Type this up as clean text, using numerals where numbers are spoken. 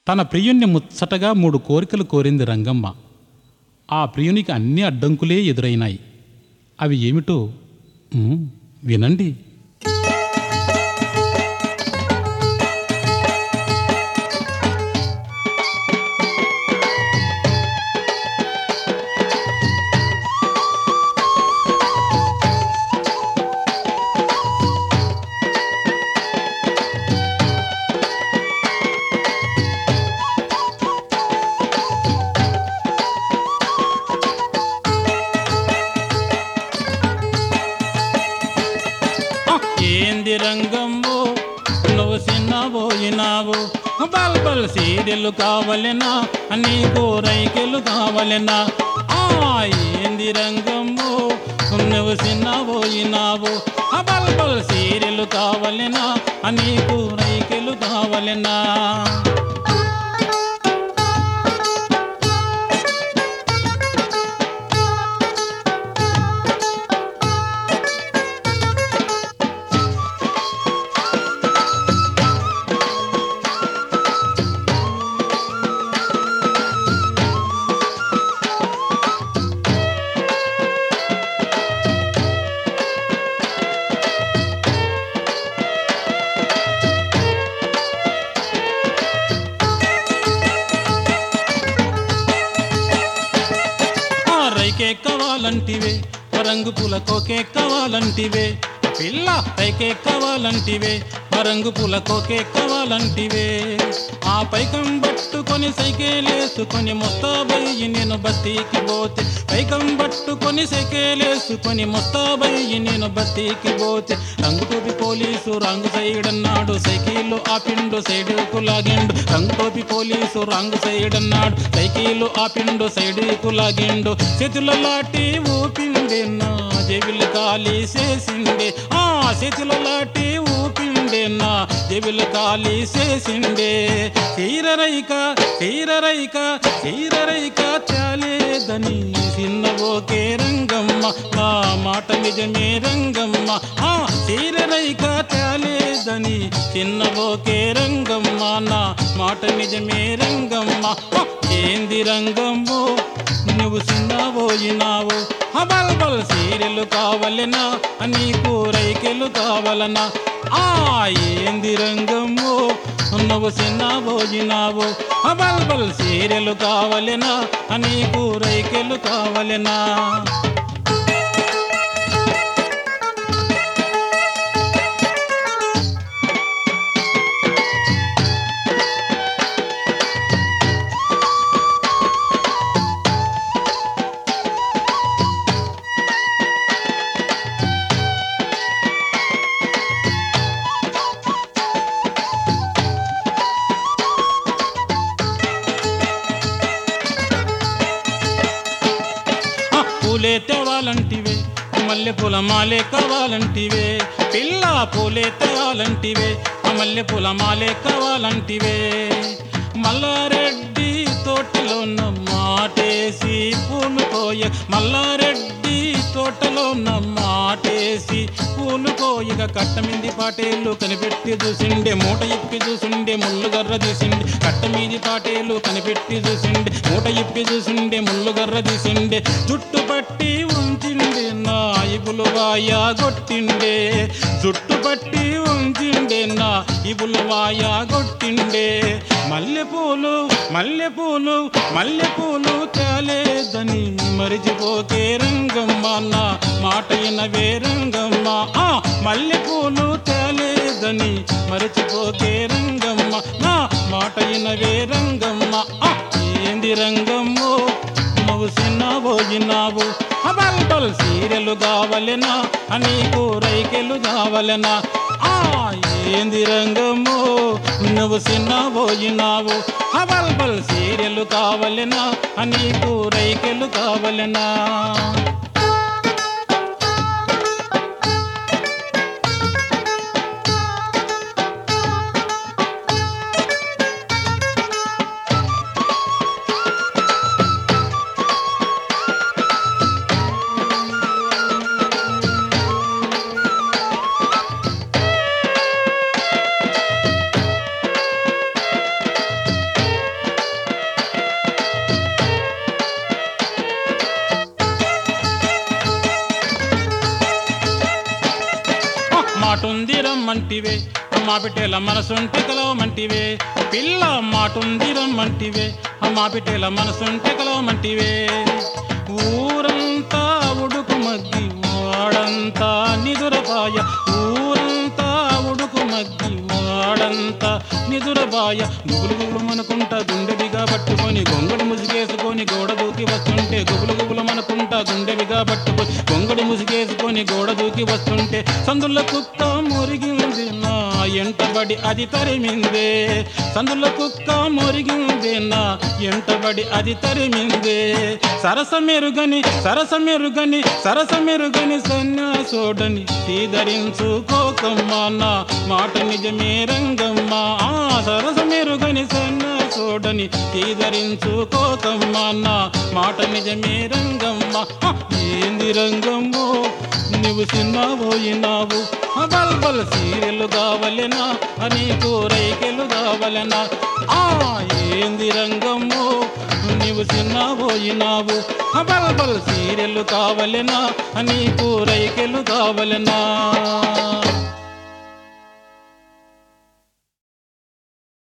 తన ప్రియుణ్ణి ముచ్చటగా 3 కోరికలు కోరింది రంగమ్మ. ఆ ప్రియునికి అన్ని అడ్డంకులే ఎదురైనాయి. అవి ఏమిటో వినండి. ఏంది రంగంబో నువ్వు చిన్నబోయినావు, బల్బల్ సీరియలు కావలెనా, నీకు రైకెలు కావలెనా? ఏంది రంగంబో నువ్వు చిన్నబోయినావు, బల్బల్ సీరియలు కావలెనా, నీకు రైకెలు కావలెనా? రైకెక్కవాలంటివే, రంగు పూల కోకెక్కవాలంటివే, పిల్ల పైకెక్కవాలంటివే, రంగు పూల కోకెక్కవాలంటివే. ఆ పైకం పట్టుకొని సైకేలేసుకొని మొస్తాబయ్యి నేను బస్తీకి పోతే, పైకం పట్టుకొని సైకేలేసుకొని మొస్తాబయ్యి నేను బస్తీకి పోతే, రంగు టోపి పోలీసు రాంగు సైడ్ అన్నాడు, సైకిల్ ఆపిండు సైడుకు లాగిండు. రంగు టోపి పోలీసు రాంగు సైడ్ అన్నాడు, సైకిల్ ఆపిండు సైడుకు లాగిండు. చేతుల లాటి ఊపిండే నా జేబులు ఖాళీ చేసిండే, చేతుల లాటి ఊపిండే నా జేబులు ఖాళీ చేసిండే. చీరరైక చీరరైక చీరరైక చాలేదని చిన్నబోకే రంగమ్మ, నా మాట నిజమే రంగమ్మ. చీరరైక చాలేదని చిన్నబోకే రంగమ్మ, నా మాట నిజమే రంగమ్మ. ఏంది రంగమ్మో నువ్వు చిన్నబోయినావు, బల్బల్ సీరియలు కావలెనా, నీకు రైకెలు కావలనా? ఏంది రంగమ్మో నువ్వు చిన్నబోయినావు, బల్బల్ సీరియలు కావలెనా, నీకు రైకెలు కావలెనా? పూలే తేవాలంటివే, మల్లె పూల మాలే కావాలంటివే, పిల్ల పూలే తేవాలంటివే, మల్లె పూల మాలే కావాలంటివే. మల్లారెడ్డి తోటలో మాటేసి పూలు కోయ, మల్లారెడ్డి తోటలో మాటేసి పూలు కోయగా కట్టమింది పాటేలు కనిపెట్టి చూసిండే, మూట ఇప్పి చూసిండే ముళ్ళుగర్ర తీసిండే. కట్టమీది పాటేలు కనిపెట్టి చూసిండే, మూట ఇప్పి చూసిండే ముళ్ళుగర్ర తీసిండే. జుట్టు పట్టి ఉంచిండే నా ఇబులు వాయా గొట్టిండే, జుట్టు పట్టి ఉంచిండే నా ఇబులు వాయా గొట్టిండే. మల్లెపూలు మల్లెపూలు మల్లెపూలు తేలేదని మరిచిపోకే రంగమ్మ, నా మాట వినవే రంగమ్మ. మల్లెపూలు తేలేదని మరిచిపోకే రంగమ్మ, నా మాట వినవే రంగమ్మ. ఏంది రంగమ్మో నువ్వు చిన్నబోయినావు, బల్బల్ సీరియలు కావలెనా, నీకు రైకెలు కావలెనా? ఏంది రంగమ్మో నువ్వు చిన్నబోయినావు, బల్బల్ సీరియలు కావలెనా, నీకు రైకెలు కావలెనా? రమ్మంటివే మా బిడ్డల మనసుంటే కలవమంటివే పిల్ల మాటుంది రమ్మంటివే మా బిడ్డల మనసుంటే కలవమంటివే ఊరంతా ఉడుకు మగ్గి వాడంతా నిదురపాయ ఊరంతా ఉడుకు మగ్గి వాడంతా నిదురబాయ గుబులు గుబులు మనకుంటా గుండెవిగా పట్టుకొని గొంగడి ముసిగేసుకొని గోడ దూకి వస్తుంటే గుబులు గుబులు మనకుంటా గుండెవిగా పట్టుకొని గొంగడి ముసిగేసుకొని గోడ దూకి వస్తుంటే సందుల కుక్క మురిగింది నా ఎంటబడి అది తరిమిందే సందుల కుక్క మురిగింది నా ఎంటబడి అది తరిమిందే సరసమెరుగని సరసమెరుగని సరసమెరుగని సన్యాసోడని సీదరించుకోకమ్మా నా మాట నిజమే రంగమ్మా సరసమెరుగని సన్యాసోడని సీదరించుకోకమ్మా నా మాట నిజమే రంగమ్మా ఏంది రంగమ్మో నువ్వు చిన్నబోయినావు బల్బల్ సీరియలు కావలెనా నీకు రైకెలు కావలెనా ఏంది రంగమ్మో నీవు చిన్నబోయినావు బల్బల్ సీరియలు కావలెనా నీకు రైకెలు కావలెనా